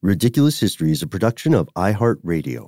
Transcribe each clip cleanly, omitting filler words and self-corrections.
Ridiculous History is a production of iHeartRadio.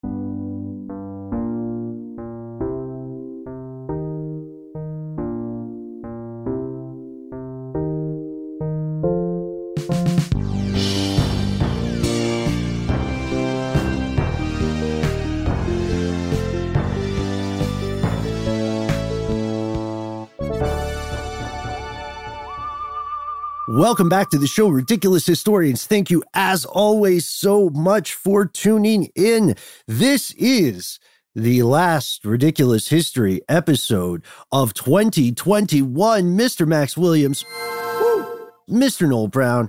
Welcome back to the show, Ridiculous Historians. Thank you, as always, so much for tuning in. This is the last Ridiculous History episode of 2021. Mr. Max Williams, woo, Mr. Noel Brown.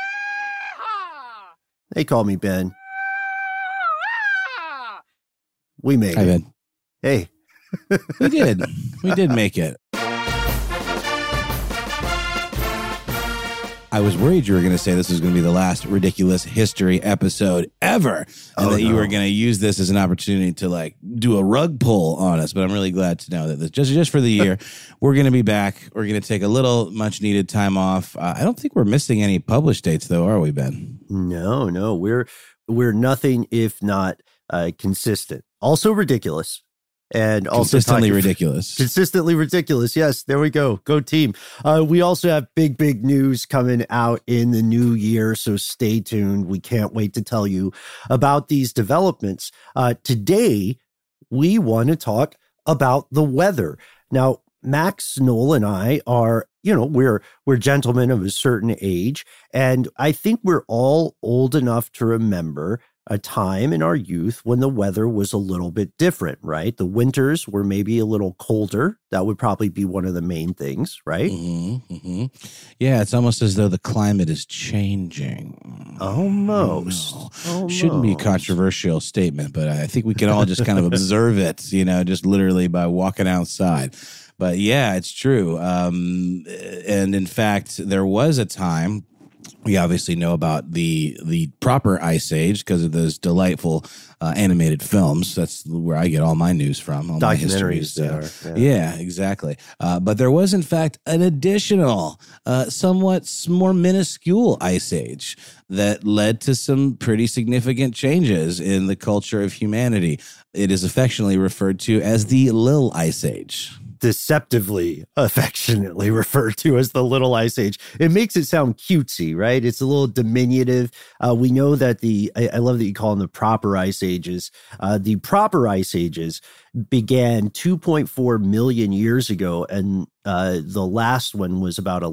They call me Ben. We made Hi, it. Ben. Hey. We did. We did make it. I was worried you were going to say this was going to be the last Ridiculous History episode ever, and you were going to use this as an opportunity to do a rug pull on us. But I'm really glad to know that this, just for the year, we're going to be back. We're going to take a little much needed time off. I don't think we're missing any published dates, though, are we, Ben? No. We're nothing if not consistent. Also ridiculous. And also consistently ridiculous. Consistently ridiculous. Yes, there we go. Go team. We also have big news coming out in the new year, so stay tuned. We can't wait to tell you about these developments. Today, we want to talk about the weather. Now, Max, Noel, and I are, we're gentlemen of a certain age, and I think we're all old enough to remember a time in our youth when the weather was a little bit different, right? The winters were maybe a little colder. That would probably be one of the main things, right? Mm-hmm, mm-hmm. Yeah, it's almost as though the climate is changing. Almost. Shouldn't be a controversial statement, but I think we can all just kind of observe it, just literally by walking outside. But yeah, it's true. And in fact, there was a time. We obviously know about the proper Ice Age because of those delightful animated films. That's where I get all my news from, all my histories. Yeah, exactly. But there was, in fact, an additional, somewhat more minuscule Ice Age that led to some pretty significant changes in the culture of humanity. It is affectionately referred to as the Little Ice Age. Deceptively, affectionately referred to as the Little Ice Age. It makes it sound cutesy, right? It's a little diminutive. We know that I love that you call them the proper Ice Ages. The proper Ice Ages began 2.4 million years ago, and the last one was about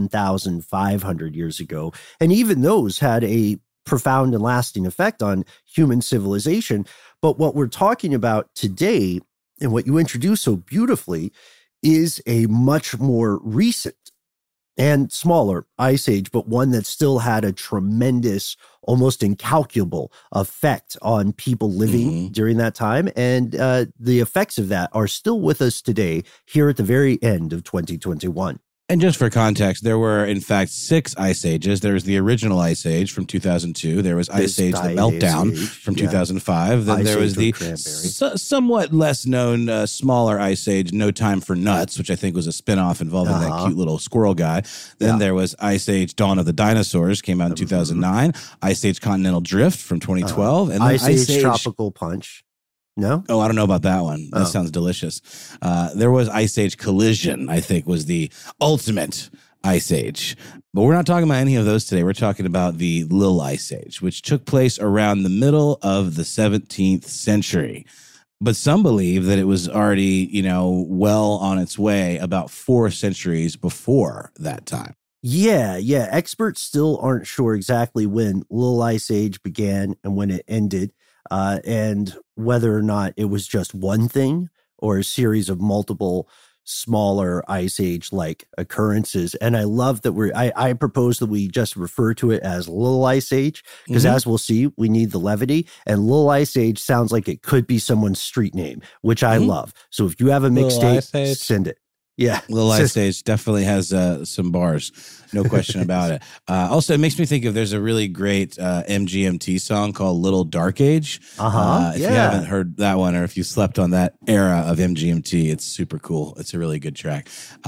11,500 years ago. And even those had a profound and lasting effect on human civilization. But what we're talking about today, and what you introduced so beautifully, is a much more recent and smaller Ice Age, but one that still had a tremendous, almost incalculable effect on people living during that time. And the effects of that are still with us today, here at the very end of 2021. And just for context, there were, in fact, 6 Ice Ages. There was the original Ice Age from 2002. There was Ice Age The Meltdown from 2005. Then there was the somewhat less known, smaller Ice Age, No Time for Nuts, which I think was a spinoff involving that cute little squirrel guy. Then there was Ice Age Dawn of the Dinosaurs, came out in 2009. Ice Age Continental Drift from 2012. And then Ice Age Tropical Punch. No? Oh, I don't know about that one. That sounds delicious. There was Ice Age Collision, I think, was the ultimate Ice Age. But we're not talking about any of those today. We're talking about the Little Ice Age, which took place around the middle of the 17th century. But some believe that it was already, well on its way about 4 centuries before that time. Yeah. Experts still aren't sure exactly when Little Ice Age began and when it ended. And whether or not it was just one thing or a series of multiple smaller Ice Age-like occurrences. And I love that I propose that we just refer to it as Little Ice Age, because as we'll see, we need the levity. And Little Ice Age sounds like it could be someone's street name, which I love. So if you have a mixtape, send it. Yeah. Little Ice Age definitely has some bars. No question about it. Also, it makes me think of there's a really great MGMT song called Little Dark Age. If you haven't heard that one, or if you slept on that era of MGMT, it's super cool. It's a really good track.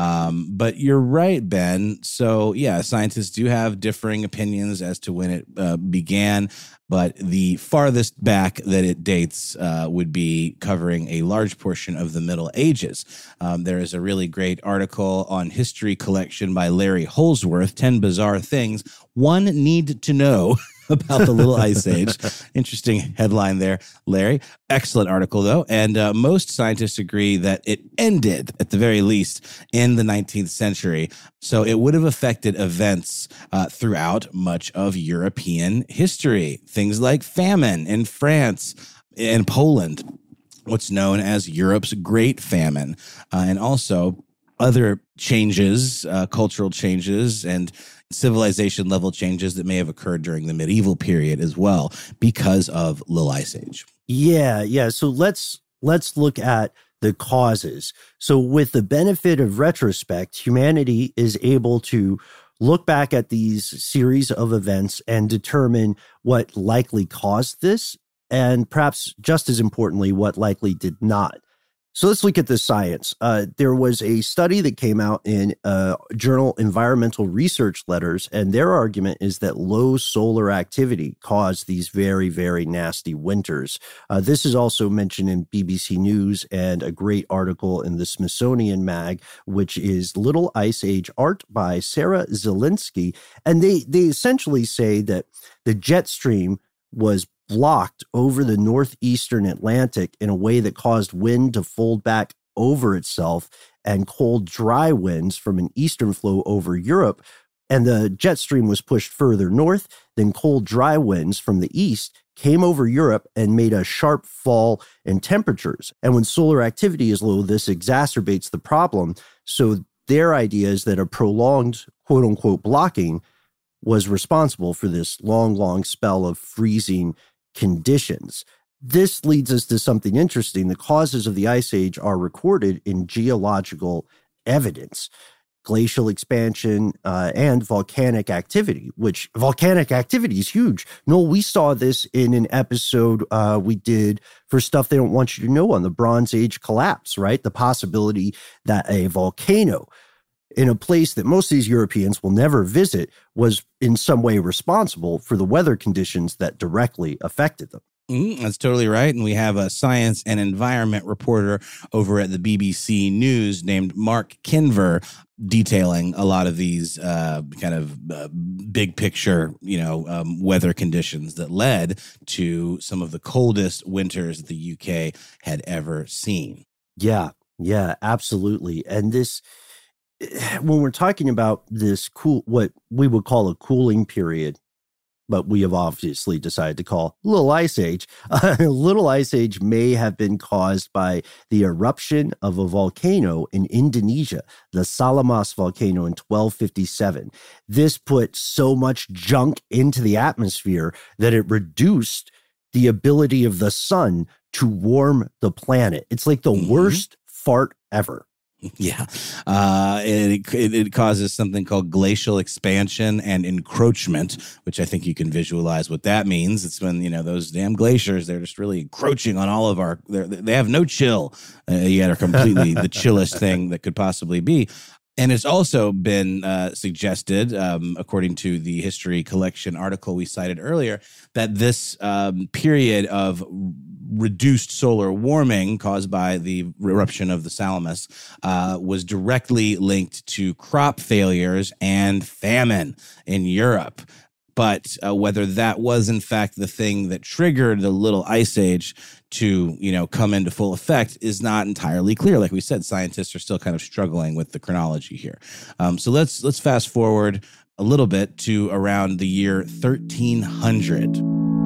But you're right, Ben. So yeah, scientists do have differing opinions as to when it began. But the farthest back that it dates would be covering a large portion of the Middle Ages. There is a really great article on History Collection by Larry Holsworth, 10 Bizarre Things One Need to Know about the Little Ice Age. Interesting headline there, Larry. Excellent article, though. And most scientists agree that it ended, at the very least, in the 19th century. So it would have affected events throughout much of European history. Things like famine in France and Poland, what's known as Europe's Great Famine, and also other changes, cultural changes, and civilization level changes that may have occurred during the medieval period as well because of Little Ice Age. Yeah. So let's look at the causes. So with the benefit of retrospect, humanity is able to look back at these series of events and determine what likely caused this, and perhaps just as importantly, what likely did not. So let's look at the science. There was a study that came out in journal Environmental Research Letters, and their argument is that low solar activity caused these very, very nasty winters. This is also mentioned in BBC News and a great article in the Smithsonian Mag, which is Little Ice Age Art by Sarah Zielinski. And they essentially say that the jet stream was blocked over the northeastern Atlantic in a way that caused wind to fold back over itself and cold, dry winds from an eastern flow over Europe. And the jet stream was pushed further north. Then cold, dry winds from the east came over Europe and made a sharp fall in temperatures. And when solar activity is low, this exacerbates the problem. So their idea is that a prolonged, quote unquote, blocking was responsible for this long spell of freezing conditions. This leads us to something interesting. The causes of the Ice Age are recorded in geological evidence. Glacial expansion and volcanic activity, which volcanic activity is huge. Noel, we saw this in an episode we did for Stuff They Don't Want You to Know on the Bronze Age collapse, right? The possibility that a volcano in a place that most of these Europeans will never visit was in some way responsible for the weather conditions that directly affected them. That's totally right. And we have a science and environment reporter over at the BBC News named Mark Kinver detailing a lot of these big picture, weather conditions that led to some of the coldest winters the UK had ever seen. Yeah, absolutely. And this, when we're talking about this what we would call a cooling period, but we have obviously decided to call Little Ice Age. Little Ice Age may have been caused by the eruption of a volcano in Indonesia, the Salamas volcano in 1257. This put so much junk into the atmosphere that it reduced the ability of the sun to warm the planet. It's like the worst fart ever. Yeah. It causes something called glacial expansion and encroachment, which I think you can visualize what that means. It's when, those damn glaciers, they're just really encroaching on all of they have no chill, yet are completely the chillest thing that could possibly be. And it's also been suggested, according to the History Collection article we cited earlier, that this period of reduced solar warming caused by the eruption of the Salamis was directly linked to crop failures and famine in Europe. But whether that was, in fact, the thing that triggered the Little Ice Age to, come into full effect is not entirely clear. Like we said, scientists are still kind of struggling with the chronology here. So let's fast forward a little bit to around the year 1300.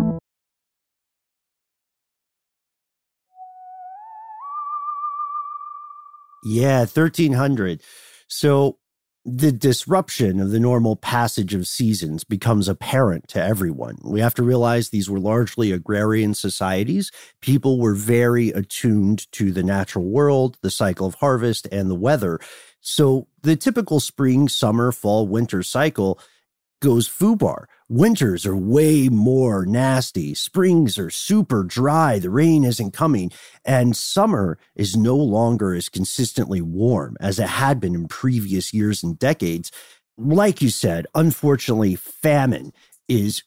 Yeah, 1300. So the disruption of the normal passage of seasons becomes apparent to everyone. We have to realize these were largely agrarian societies. People were very attuned to the natural world, the cycle of harvest, and the weather. So the typical spring, summer, fall, winter cycle goes foobar. Winters are way more nasty. Springs are super dry. The rain isn't coming. And summer is no longer as consistently warm as it had been in previous years and decades. Like you said, unfortunately, famine is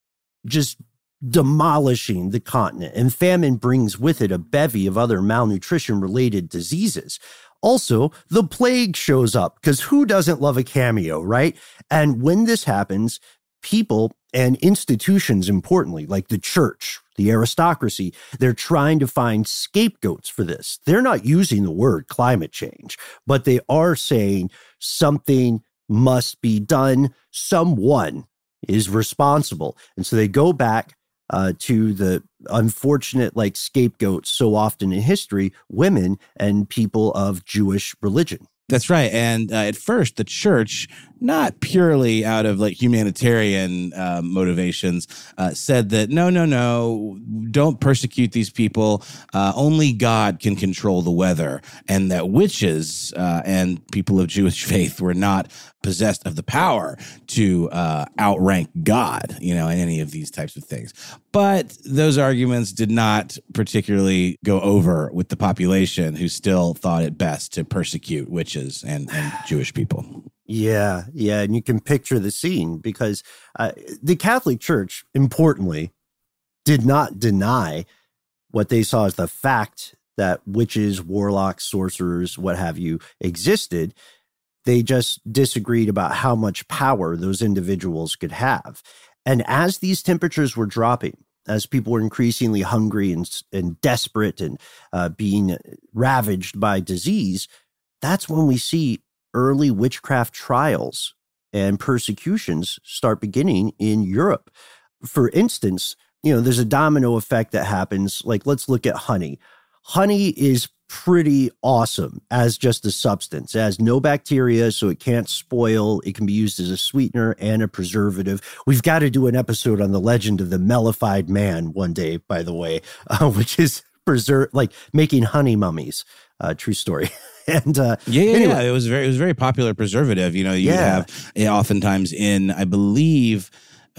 just demolishing the continent. And famine brings with it a bevy of other malnutrition-related diseases. Also, the plague shows up because who doesn't love a cameo, right? And when this happens, people and institutions, importantly, like the church, the aristocracy, they're trying to find scapegoats for this. They're not using the word climate change, but they are saying something must be done. Someone is responsible. And so they go back to the unfortunate scapegoats so often in history, women and people of Jewish religion. That's right. And at first, the church, not purely out of humanitarian motivations, said that no, don't persecute these people. Only God can control the weather, and that witches and people of Jewish faith were not possessed of the power to outrank God, in any of these types of things. But those arguments did not particularly go over with the population, who still thought it best to persecute witches and Jewish people. Yeah. And you can picture the scene because the Catholic Church, importantly, did not deny what they saw as the fact that witches, warlocks, sorcerers, what have you, existed. They just disagreed about how much power those individuals could have. And as these temperatures were dropping, as people were increasingly hungry and desperate and being ravaged by disease, that's when we see early witchcraft trials and persecutions start beginning in Europe. For instance, there's a domino effect that happens. Let's look at honey. Honey is pretty awesome as just a substance. It has no bacteria, so it can't spoil. It can be used as a sweetener and a preservative. We've got to do an episode on the legend of the mellified man one day, by the way, which is making honey mummies. True story. And anyway. It was very popular preservative. You have oftentimes in, I believe,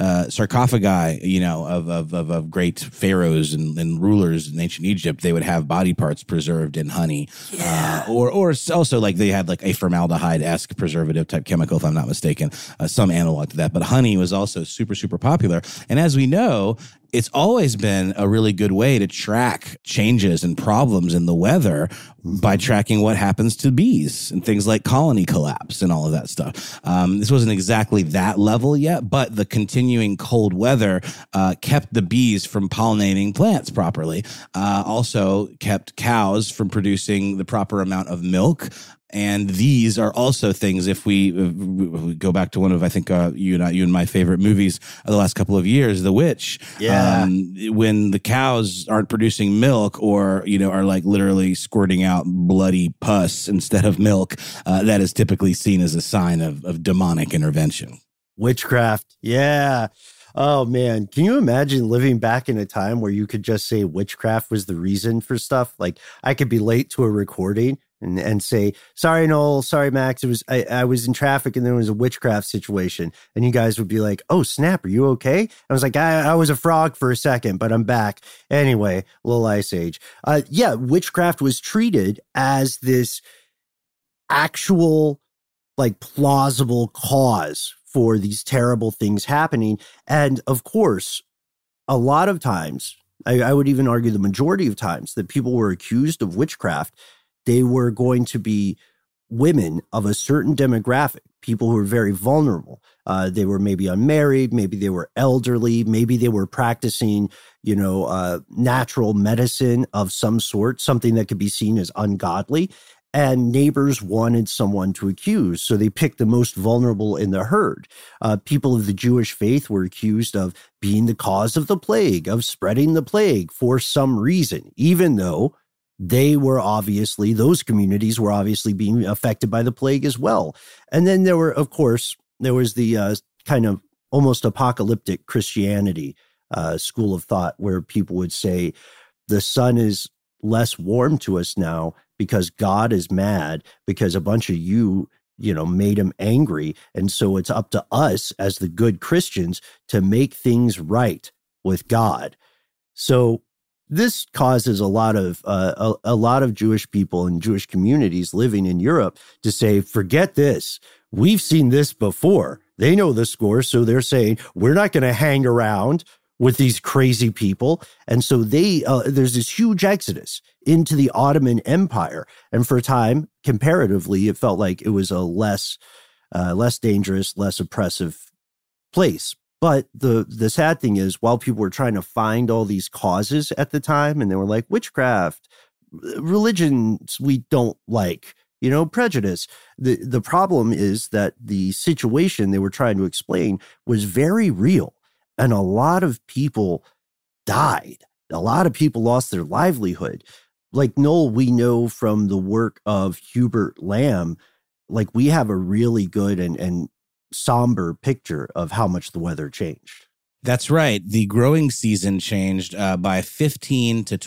sarcophagi, of great pharaohs and rulers in ancient Egypt, they would have body parts preserved in honey, or also they had a formaldehyde-esque preservative type chemical, if I'm not mistaken, some analog to that. But honey was also super, super popular. And as we know, it's always been a really good way to track changes and problems in the weather by tracking what happens to bees and things like colony collapse and all of that stuff. This wasn't exactly that level yet, but the continuing cold weather kept the bees from pollinating plants properly, also kept cows from producing the proper amount of milk. And these are also things, if we go back to one of, I think, you and my favorite movies of the last couple of years, The Witch. Yeah. When the cows aren't producing milk or, are literally squirting out bloody pus instead of milk, that is typically seen as a sign of demonic intervention. Witchcraft. Yeah. Oh, man. Can you imagine living back in a time where you could just say witchcraft was the reason for stuff? I could be late to a recording and say, sorry, Noel, sorry, Max, I was in traffic and there was a witchcraft situation. And you guys would be like, oh, snap, are you okay? I was like, I was a frog for a second, but I'm back. Anyway, little Ice Age. Witchcraft was treated as this actual, plausible cause for these terrible things happening. And of course, a lot of times, I would even argue the majority of times that people were accused of witchcraft, they were going to be women of a certain demographic, people who were very vulnerable. They were maybe unmarried, maybe they were elderly, maybe they were practicing, natural medicine of some sort, something that could be seen as ungodly. And neighbors wanted someone to accuse, so they picked the most vulnerable in the herd. People of the Jewish faith were accused of being the cause of the plague, of spreading the plague for some reason, even though those communities were obviously being affected by the plague as well. And then there was the kind of almost apocalyptic Christianity school of thought where people would say the sun is less warm to us now because God is mad because a bunch of made him angry. And so it's up to us as the good Christians to make things right with God. So this causes a lot of Jewish people and Jewish communities living in Europe to say, forget this. We've seen this before. They know the score. So they're saying, we're not going to hang around with these crazy people. And so there's this huge exodus into the Ottoman Empire. And for a time, comparatively, it felt like it was a less dangerous, less oppressive place. But the sad thing is, while people were trying to find all these causes at the time, and they were like, witchcraft, religions we don't like, prejudice. The problem is that the situation they were trying to explain was very real. And a lot of people died. A lot of people lost their livelihood. Like, Noel, we know from the work of Hubert Lamb, like, we have a really good and somber picture of how much the weather changed. That's right. The growing season changed by 15 to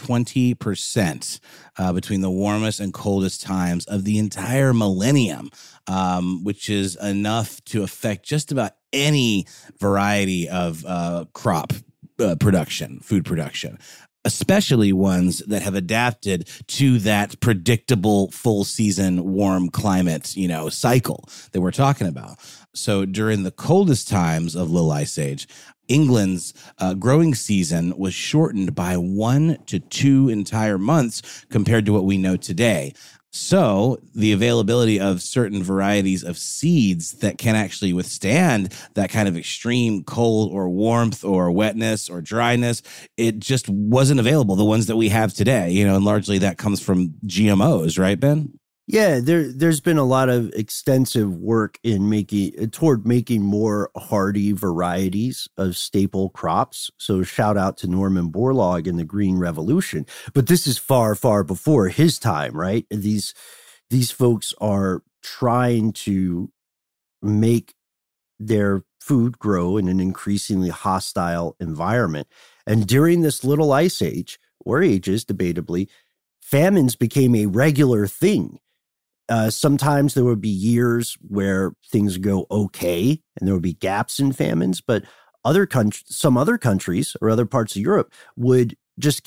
20% between the warmest and coldest times of the entire millennium, which is enough to affect just about any variety of crop production, food production, especially ones that have adapted to that predictable full season warm climate, cycle that we're talking about. So during the coldest times of Little Ice Age, England's growing season was shortened by 1 to 2 entire months compared to what we know today. So the availability of certain varieties of seeds that can actually withstand that kind of extreme cold or warmth or wetness or dryness, it just wasn't available, the ones that we have today, and largely that comes from GMOs, right, Ben? Yeah, there's been a lot of extensive work toward making more hardy varieties of staple crops. So shout out to Norman Borlaug and the Green Revolution. But this is far, far before his time, right? These folks are trying to make their food grow in an increasingly hostile environment. And during this Little Ice Age, or ages, debatably, famines became a regular thing. Sometimes there would be years where things go okay and there would be gaps in famines, but some other countries or other parts of Europe would just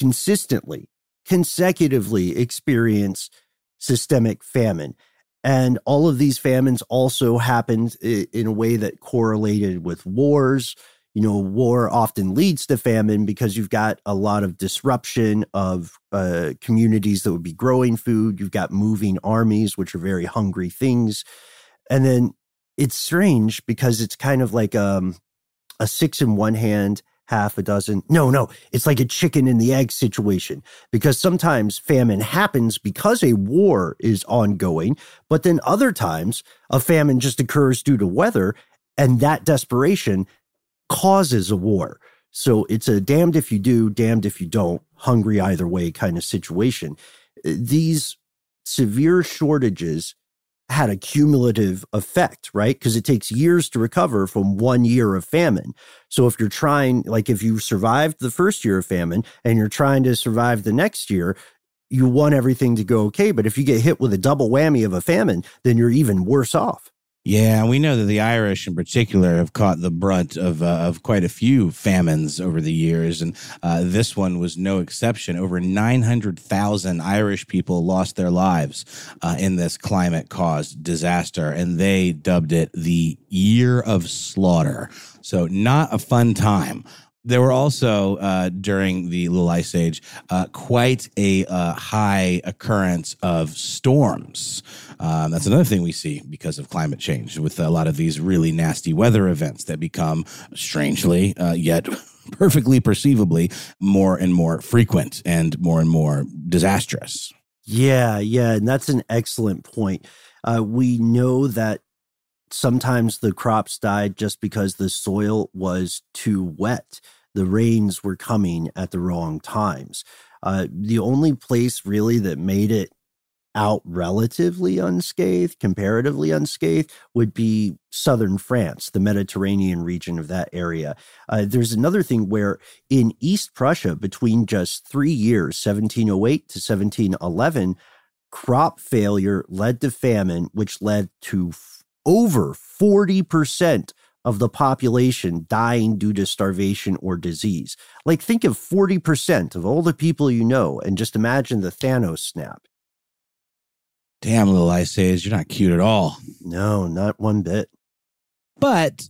consecutively experience systemic famine. And all of these famines also happened in a way that correlated with wars. War often leads to famine because you've got a lot of disruption of communities that would be growing food. You've got moving armies, which are very hungry things. And then it's strange because it's kind of like a 6 in one hand, half a dozen. No, it's like a chicken and the egg situation, because sometimes famine happens because a war is ongoing, but then other times a famine just occurs due to weather, and that desperation causes a war. So it's a damned if you do, damned if you don't, hungry either way kind of situation. These severe shortages had a cumulative effect, right? Because it takes years to recover from 1 year of famine. So if you survived the first year of famine and you're trying to survive the next year, you want everything to go okay. But if you get hit with a double whammy of a famine, then you're even worse off. Yeah, we know that the Irish in particular have caught the brunt of quite a few famines over the years, and this one was no exception. Over 900,000 Irish people lost their lives in this climate-caused disaster, and they dubbed it the Year of Slaughter. So not a fun time. There were also, during the Little Ice Age, quite a high occurrence of storms. That's another thing we see because of climate change, with a lot of these really nasty weather events that become, strangely, yet perfectly perceivably, more and more frequent and more disastrous. Yeah, and that's an excellent point. We know that sometimes the crops died just because the soil was too wet. The rains were coming at the wrong times. The only place really that made it out relatively unscathed, comparatively unscathed, would be southern France, the Mediterranean region of that area. There's another thing where in East Prussia, between just 3 years, 1708 to 1711, crop failure led to famine, which led to over 40% of the population dying due to starvation or disease. Like, think of 40% of all the people you know, and just imagine the Thanos snap. Damn, Little Ice Age, you're not cute at all. No, not one bit. But,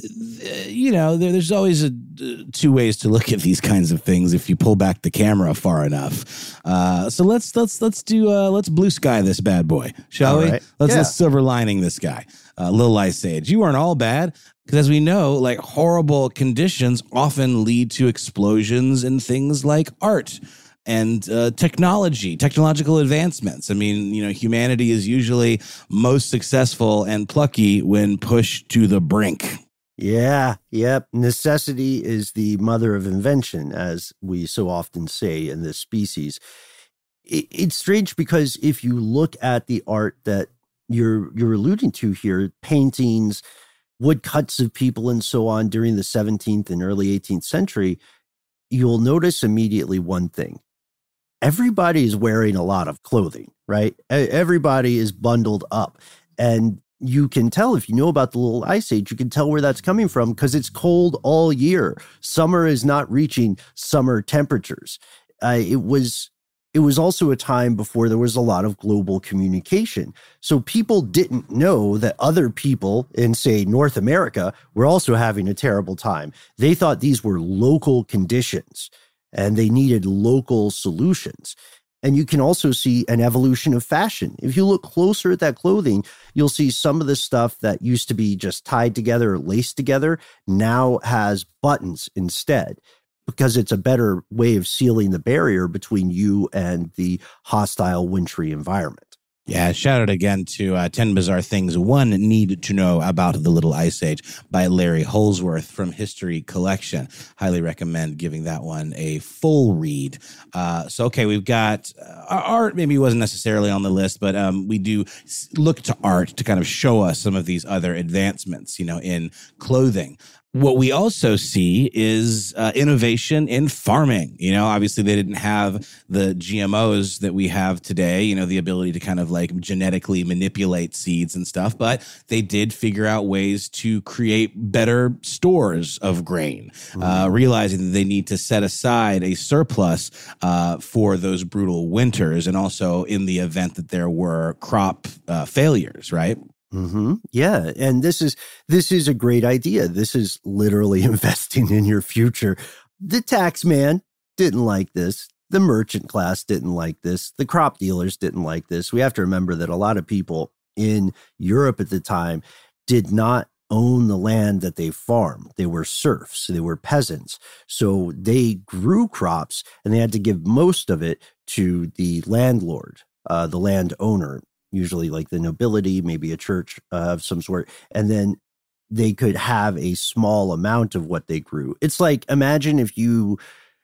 there's always two ways to look at these kinds of things if you pull back the camera far enough. So let's blue sky this bad boy, shall we? Right. Let's silver lining this guy. Little Ice Age, you weren't all bad. Because as we know, like, horrible conditions often lead to explosions in things like art and technological advancements. I mean, humanity is usually most successful and plucky when pushed to the brink. Yeah, yep. Necessity is the mother of invention, as we so often say in this species. It's strange because if you look at the art that you're alluding to here, paintings, woodcuts of people and so on during the 17th and early 18th century, you'll notice immediately one thing. Everybody is wearing a lot of clothing, right? Everybody is bundled up. And you can tell, if you know about the Little Ice Age, you can tell where that's coming from because it's cold all year. Summer is not reaching summer temperatures. It was also a time before there was a lot of global communication. So people didn't know that other people in, say, North America were also having a terrible time. They thought these were local conditions and they needed local solutions. And you can also see an evolution of fashion. If you look closer at that clothing, you'll see some of the stuff that used to be just tied together or laced together now has buttons instead, because it's a better way of sealing the barrier between you and the hostile wintry environment. Yeah, shout out again to 10 Bizarre Things One Need to Know About the Little Ice Age by Larry Holsworth from History Collection. Highly recommend giving that one a full read. Okay, we've got art maybe wasn't necessarily on the list, but we do look to art to kind of show us some of these other advancements, in clothing. What we also see is innovation in farming. Obviously they didn't have the GMOs that we have today, the ability to kind of like genetically manipulate seeds and stuff, but they did figure out ways to create better stores of grain, realizing that they need to set aside a surplus for those brutal winters and also in the event that there were crop failures, right? Mm-hmm. Yeah. And this is a great idea. This is literally investing in your future. The tax man didn't like this. The merchant class didn't like this. The crop dealers didn't like this. We have to remember that a lot of people in Europe at the time did not own the land that they farmed. They were serfs. They were peasants. So they grew crops and they had to give most of it to the landlord, the landowner. Usually like the nobility, maybe a church of some sort. And then they could have a small amount of what they grew. It's like, imagine if you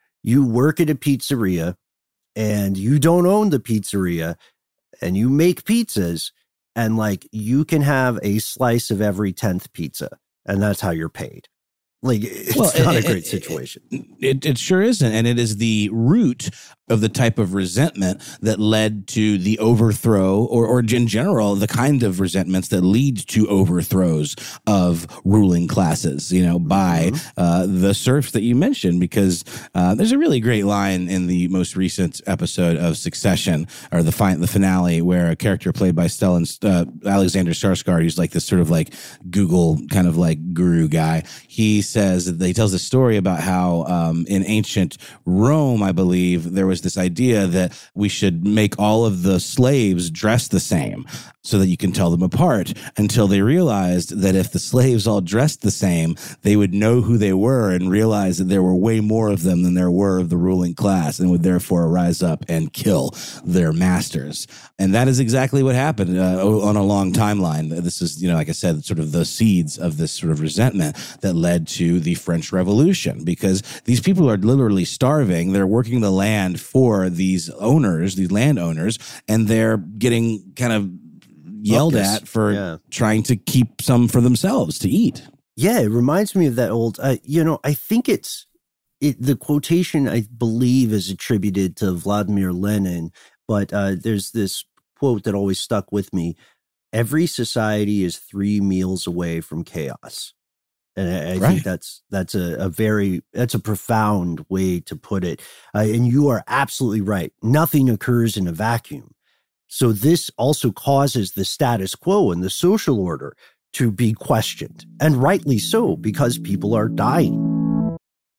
work at a pizzeria and you don't own the pizzeria and you make pizzas and like you can have a slice of every 10th pizza and that's how you're paid. Like, it's not a great situation. It sure isn't. And it is the root of the type of resentment that led to the overthrow or in general, the kind of resentments that lead to overthrows of ruling classes, by the serfs that you mentioned, because there's a really great line in the most recent episode of Succession, or the finale, where a character played by Alexander Skarsgård, who's like this sort of like Google kind of like guru guy. He tells a story about how in ancient Rome, I believe, there was this idea that we should make all of the slaves dress the same. so that you can tell them apart, until they realized that if the slaves all dressed the same, they would know who they were and realize that there were way more of them than there were of the ruling class, and would therefore rise up and kill their masters. And that is exactly what happened on a long timeline. This is, like I said, sort of the seeds of this sort of resentment that led to the French Revolution, because these people are literally starving. They're working the land for these owners, these landowners, and they're getting kind of yelled at for trying to keep some for themselves to eat. Yeah, it reminds me of that old, I think the quotation, I believe, is attributed to Vladimir Lenin, but there's this quote that always stuck with me. Every society is 3 meals away from chaos. And I think that's a profound way to put it. And you are absolutely right. Nothing occurs in a vacuum. So this also causes the status quo and the social order to be questioned, and rightly so, because people are dying.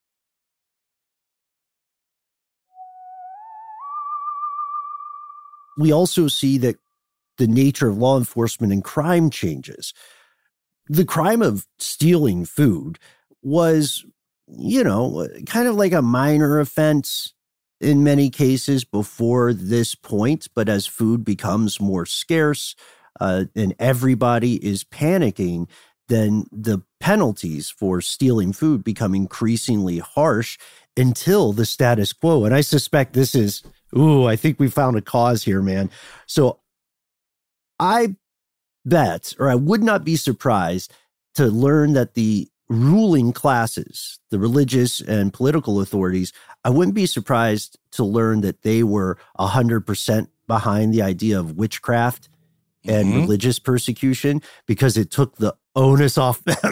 We also see that the nature of law enforcement and crime changes. The crime of stealing food was, kind of like a minor offense in many cases before this point. But as food becomes more scarce and everybody is panicking, then the penalties for stealing food become increasingly harsh until the status quo. And I suspect this is, I think we found a cause here, man. So I bet, or I would not be surprised to learn that the ruling classes, the religious and political authorities, I wouldn't be surprised to learn that they were 100% behind the idea of witchcraft and religious persecution, because it took the onus off them.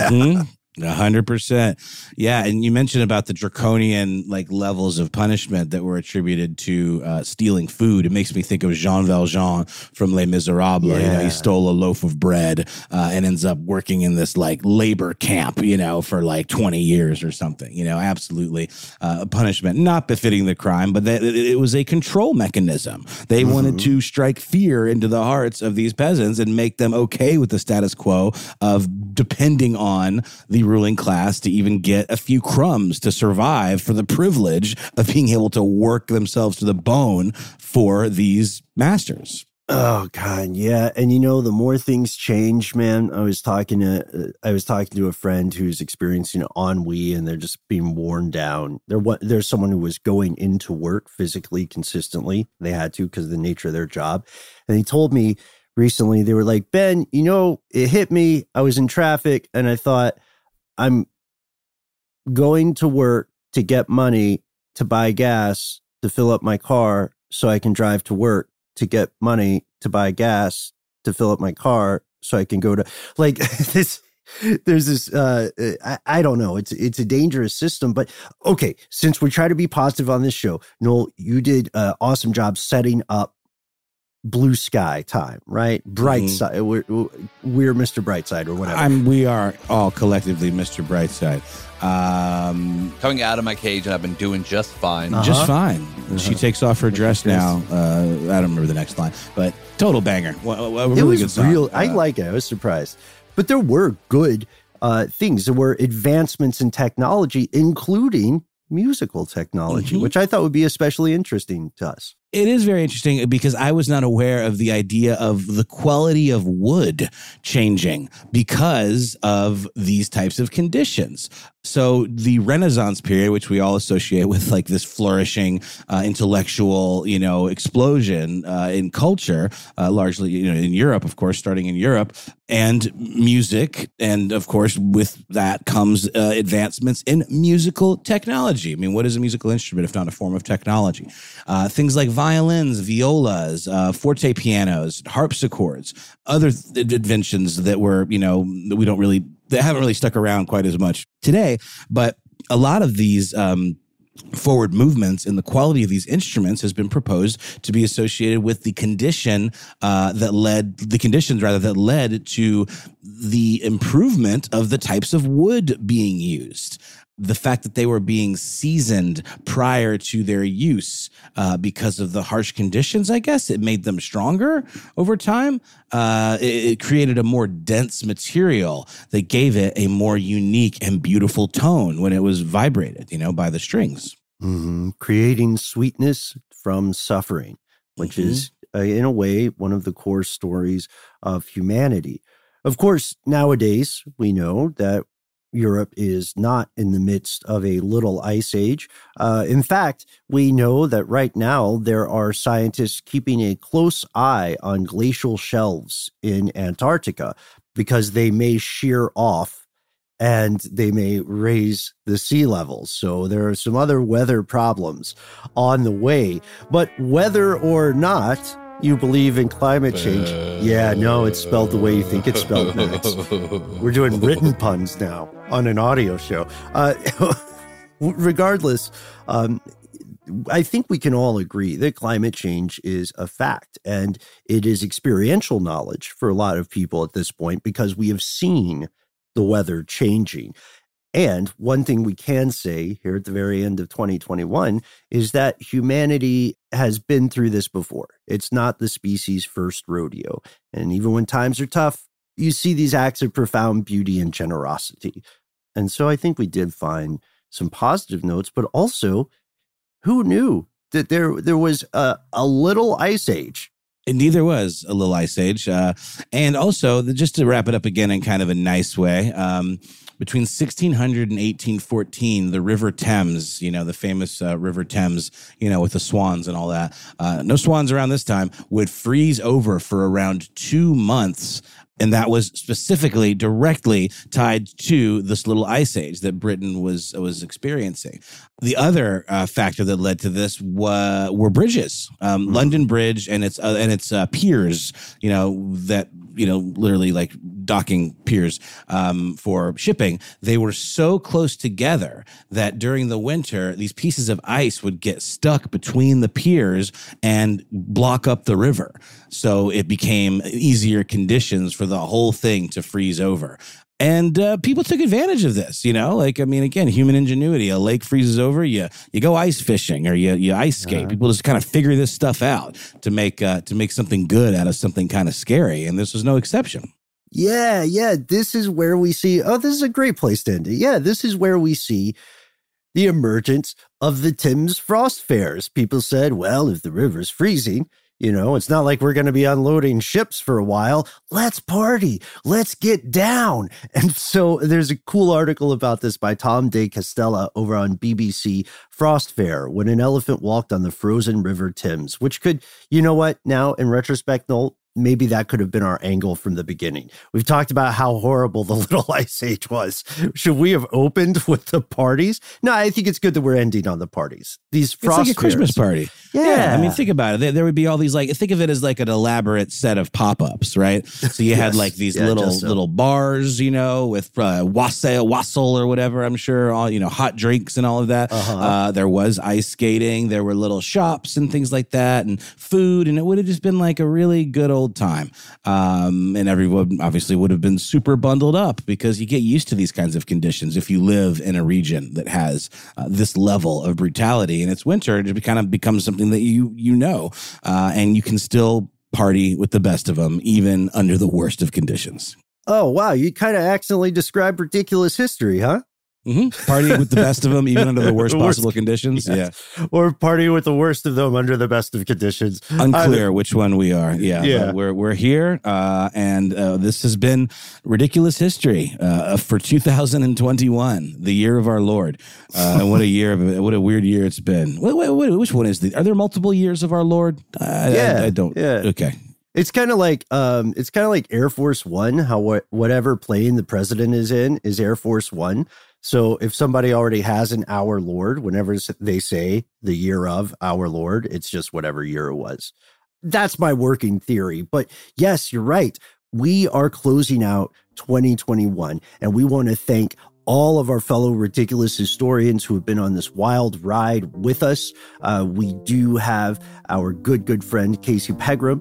100%. Yeah. And you mentioned about the draconian levels of punishment that were attributed to stealing food. It makes me think of Jean Valjean from Les Miserables. Yeah. He stole a loaf of bread and ends up working in this labor camp, for 20 years or something. Absolutely punishment, not befitting the crime, but it was a control mechanism. They wanted to strike fear into the hearts of these peasants and make them okay with the status quo of depending on the ruling class to even get a few crumbs to survive, for the privilege of being able to work themselves to the bone for these masters. Oh God, yeah. And the more things change, man, I was talking to a friend who's experiencing ennui, and they're just being worn down. There's someone who was going into work physically consistently. They had to because of the nature of their job. And he told me recently, they were like, Ben, it hit me. I was in traffic and I thought, I'm going to work to get money to buy gas to fill up my car so I can drive to work, to get money to buy gas to fill up my car so I can go to this. There's this, I don't know. It's a dangerous system, but okay. Since we try to be positive on this show, Noel, you did an awesome job setting up Blue Sky time, right? Bright side. We're Mr. Brightside or whatever. We are all collectively Mr. Brightside. Coming out of my cage, and I've been doing just fine. Just fine. She takes off her dress now. I don't remember the next line, but total banger. A really good song. I like it. I was surprised. But there were good things. There were advancements in technology, including musical technology, which I thought would be especially interesting to us. It is very interesting because I was not aware of the idea of the quality of wood changing because of these types of conditions. So the Renaissance period, which we all associate with this flourishing intellectual, explosion in culture, largely, in Europe, of course, starting in Europe, and music. And of course, with that comes advancements in musical technology. I mean, what is a musical instrument if not a form of technology? Things like violins, violas, forte pianos, harpsichords, other inventions that were, that haven't really stuck around quite as much today. But a lot of these forward movements in the quality of these instruments has been proposed to be associated with the conditions that led to the improvement of the types of wood being used. the fact that they were being seasoned prior to their use because of the harsh conditions, I guess, it made them stronger over time. It created a more dense material that gave it a more unique and beautiful tone when it was vibrated, by the strings. Mm-hmm. Creating sweetness from suffering, which is, in a way, one of the core stories of humanity. Of course, nowadays, we know that Europe is not in the midst of a little ice age. In fact, we know that right now there are scientists keeping a close eye on glacial shelves in Antarctica because they may shear off and they may raise the sea levels. So there are some other weather problems on the way. But whether or not you believe in climate change, yeah, no, it's spelled the way you think it's spelled, Max. We're doing written puns now on an audio show. Regardless, I think we can all agree that climate change is a fact, and it is experiential knowledge for a lot of people at this point because we have seen the weather changing. And one thing we can say here at the very end of 2021 is that humanity has been through this before. It's not the species' first rodeo. And even when times are tough, you see these acts of profound beauty and generosity. And so I think we did find some positive notes, but also, who knew that there was a little ice age? Indeed, there was a little ice age. And also, just to wrap it up again in kind of a nice way, between 1600 and 1814, the River Thames, the famous River Thames, with the swans and all that, no swans around this time, would freeze over for around 2 months. And that was specifically directly tied to this little ice age that Britain was experiencing. The other factor that led to this were bridges, London Bridge and its piers, that literally like docking piers for shipping. They were so close together that during the winter, these pieces of ice would get stuck between the piers and block up the river. So it became easier conditions for the whole thing to freeze over. And people took advantage of this, again, human ingenuity. A lake freezes over, you go ice fishing or you ice skate. People just kind of figure this stuff out to make something good out of something kind of scary. And this was no exception. Yeah. This is where we see, this is a great place to end it. Yeah, this is where we see the emergence of the Thames Frost Fairs. People said, well, if the river's freezing, it's not like we're going to be unloading ships for a while. Let's party. Let's get down. And so there's a cool article about this by Tom de Castella over on BBC. Frost Fair, when an elephant walked on the frozen River Thames, which could, now in retrospect, Noel, maybe that could have been our angle from the beginning. We've talked about how horrible the little ice age was. Should we have opened with the parties? No, I think it's good that we're ending on the parties. These frost It's like a Christmas party. Yeah. I mean, think about it. There would be all these, think of it as like an elaborate set of pop-ups, right? So you had like these little bars, with wassail or whatever, I'm sure, all, hot drinks and all of that. There was ice skating. There were little shops and things like that and food. And it would have just been like a really good old time. And everyone obviously would have been super bundled up because you get used to these kinds of conditions if you live in a region that has this level of brutality. And it's winter, it kind of becomes something that and you can still party with the best of them, even under the worst of conditions. Oh, wow. You kind of accidentally described ridiculous history, huh? Partying with the best of them, even under the worst possible conditions. Yes. Yeah. Or partying with the worst of them under the best of conditions. Unclear which one we are. Yeah. We're here. And this has been Ridiculous History for 2021, the year of our Lord. And what a weird year it's been. Which one is are there multiple years of our Lord? I don't. Yeah. Okay. It's kind of like Air Force One, how whatever plane the president is in is Air Force One. So if somebody already has an Our Lord, whenever they say the year of our Lord, it's just whatever year it was. That's my working theory. But yes, you're right. We are closing out 2021, and we want to thank all of our fellow ridiculous historians who have been on this wild ride with us. We do have our good friend Casey Pegram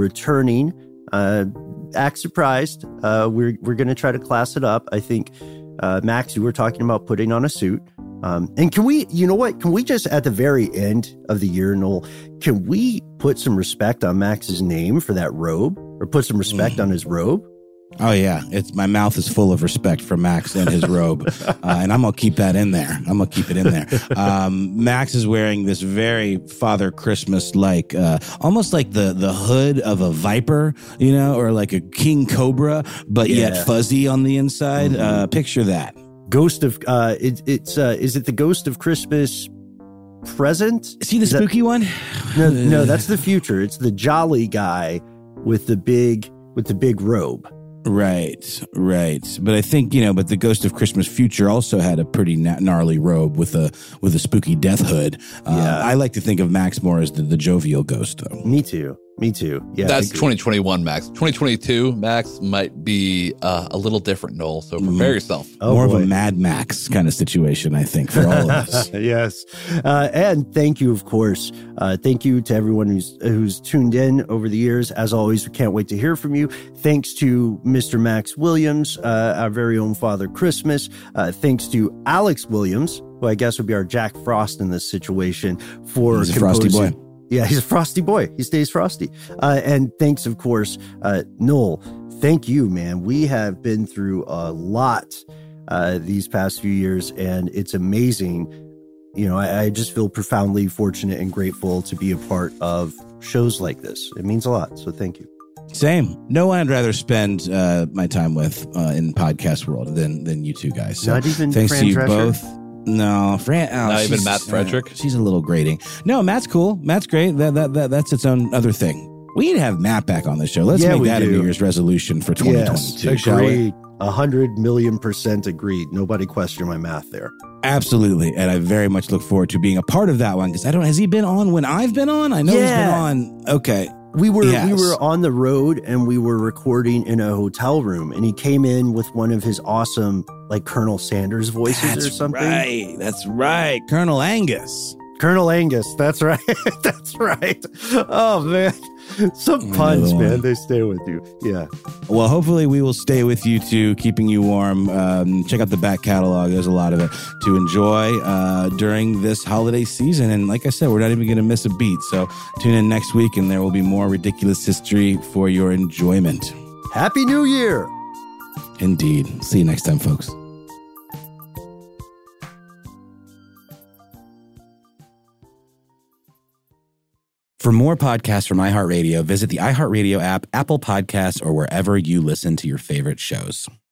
returning. Act surprised. We're going to try to class it up. I think Max, you were talking about putting on a suit. And can we, you know what? Can we just at the very end of the year, Noel, can we put some respect on Max's name for that robe, or put some respect on his robe? Oh yeah, my mouth is full of respect for Max and his robe, and I'm gonna keep that in there. I'm gonna keep it in there. Max is wearing this very Father Christmas like, almost like the hood of a viper, or like a king cobra, but yet fuzzy on the inside. Picture that. Ghost of is it the Ghost of Christmas Present? See the spooky one? No, that's the future. It's the jolly guy with the big robe. Right. But I think, but the Ghost of Christmas Future also had a pretty gnarly robe with a spooky death hood. I like to think of Max more as the jovial ghost, though. Me too. Yeah, that's 2021 Max. 2022 Max might be a little different, Noel. So prepare yourself. More of a Mad Max kind of situation, I think, for all of us. Yes, and thank you, of course. Thank you to everyone who's tuned in over the years. As always, we can't wait to hear from you. Thanks to Mr. Max Williams, our very own Father Christmas. Thanks to Alex Williams, who I guess would be our Jack Frost in this situation, for He's a frosty boy. Yeah, he's a frosty boy. He stays frosty. And thanks, of course, Noel. Thank you, man. We have been through a lot these past few years, and it's amazing. I just feel profoundly fortunate and grateful to be a part of shows like this. It means a lot. So thank you. Same. No one I'd rather spend my time with in podcast world than you two guys. So not even thanks Fran to you Drescher? Both. No, Fran. Not even Matt Frederick. She's a little grating. No, Matt's cool. Matt's great. That's its own other thing. We need to have Matt back on the show. Let's make that a New Year's resolution for 2022. Yes, agreed. 100,000,000% agreed. Nobody question my math there. Absolutely, and I very much look forward to being a part of that one because has he been on when I've been on? I know he's been on. Okay. We were on the road and we were recording in a hotel room, and he came in with one of his awesome, like, Colonel Sanders voices or something. That's right. Colonel Angus. That's right. That's right. Oh, man. Some puns, man. They stay with you. Yeah. Well, hopefully we will stay with you too, keeping you warm. Check out the back catalog. There's a lot of it to enjoy during this holiday season. And like I said, we're not even going to miss a beat. So tune in next week and there will be more ridiculous history for your enjoyment. Happy New Year. Indeed. See you next time, folks. For more podcasts from iHeartRadio, visit the iHeartRadio app, Apple Podcasts, or wherever you listen to your favorite shows.